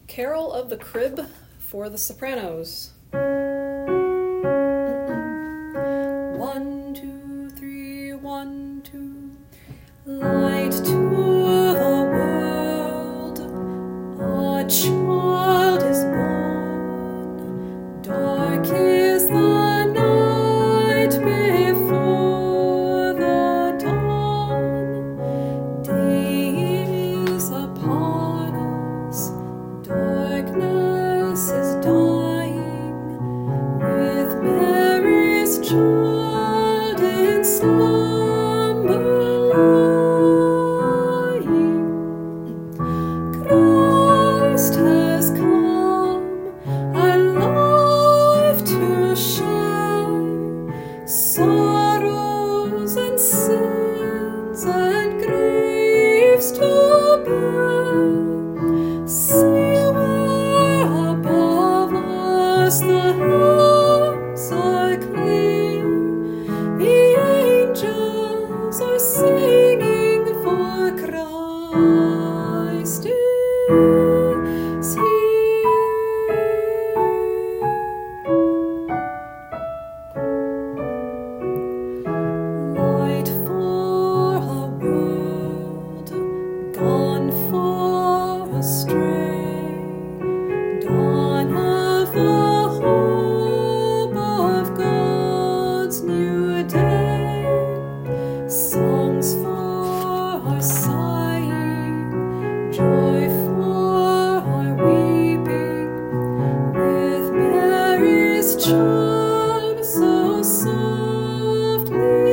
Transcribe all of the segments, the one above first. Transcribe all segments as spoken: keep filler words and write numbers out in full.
Carol of the Crib for the Sopranos. One, two, three, one, two. Light to the world, a child is born. Dark is the night before the dawn. Day is upon us, darkness is dying. With Mary's child in slumber lying, Christ has come, our life to share, sorrows and sins and griefs to bear. See where above us the heavens are clear, the angels are singing, for Christ is here. Light for a world gone far astray, dawn of the hope of God's new day. Songs for our sighing, joy for our weeping, with Mary's child so softly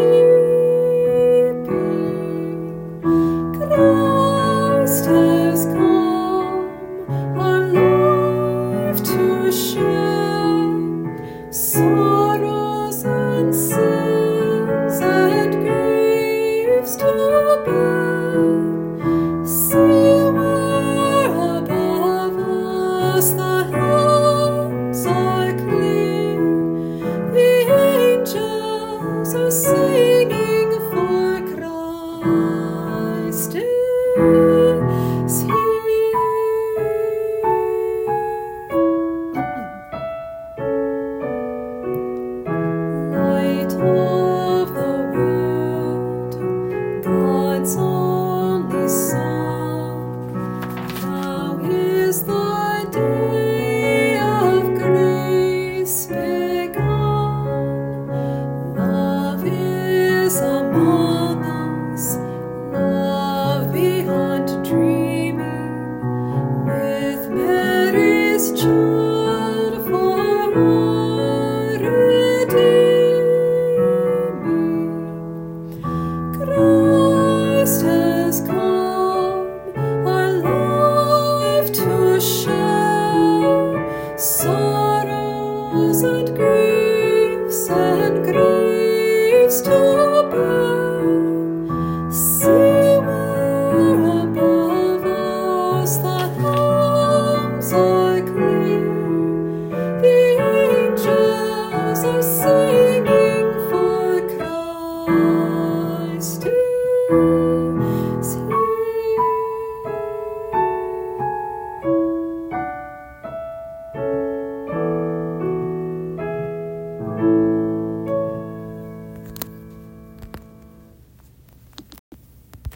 sleeping. Christ has come, our life to share, sorrows and sins and griefs to bear. See where above us the heavens are clear, the angels are singing, for Christ is here. Light of the world, God's only Son, now is the day of grace begun. Love is among us, love beyond dreaming, with Mary's child